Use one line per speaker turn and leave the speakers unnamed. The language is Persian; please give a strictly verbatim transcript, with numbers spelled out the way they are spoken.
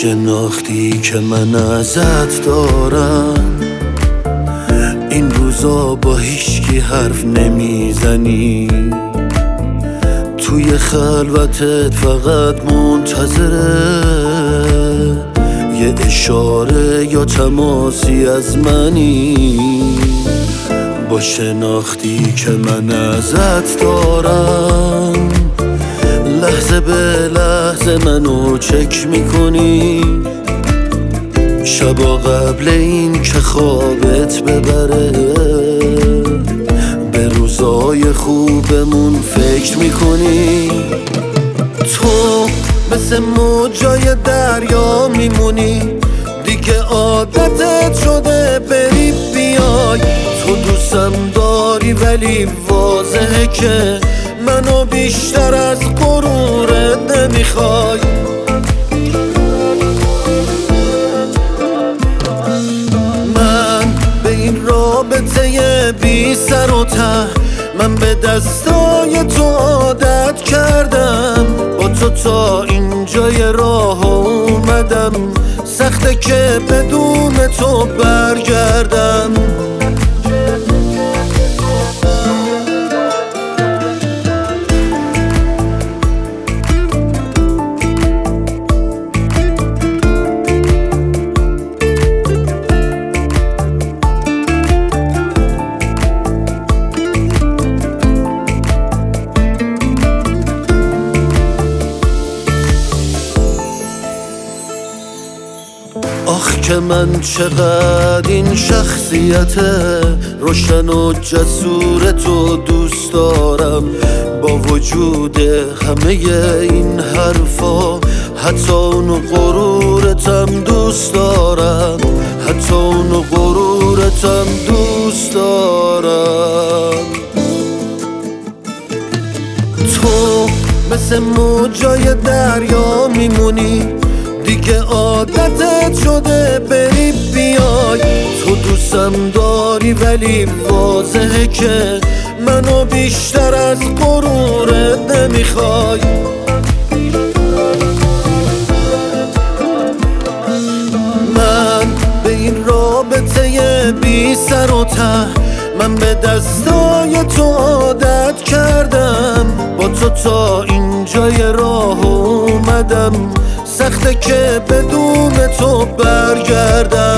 شناختی که من ازت دارم، این روزا با هیچکی حرف نمیزنی، توی خلوتت فقط منتظره یه اشاره یا تماسی از منی. با شناختی که من ازت دارم، لحظه به لحظه منو چک میکنی، شبا قبل این که خوابت ببره به روزای خوبمون فکر میکنی. تو مثل موجای دریا میمونی، دیگه عادتت شده بری بیای. تو دوستم داری ولی واضحه که منو بیشتر از غرورت نمیخوای. من به این رابطه بی سر و ته، من به دستای تو عادت کردم، با تو تا اینجای راه اومدم، سخته که بدون تو برگردم. آخ که من چقدر این شخصیت روشن و جسور تو دوست دارم، با وجود همه این حرفا حتی اونو غرورتم دوست دارم، حتی اونو غرورتم دوست دارم. تو مثل موجای دریا میمونی، دیگه عادتت شده بری بیای. تو دوستم داری ولی واضحه که منو بیشتر از غرورت نمیخوای. من به این رابطه بی سر و ته، من به دستای تو عادت کردم، با تو تا اینجای راه اومدم، سخته که بدون تو برگردم.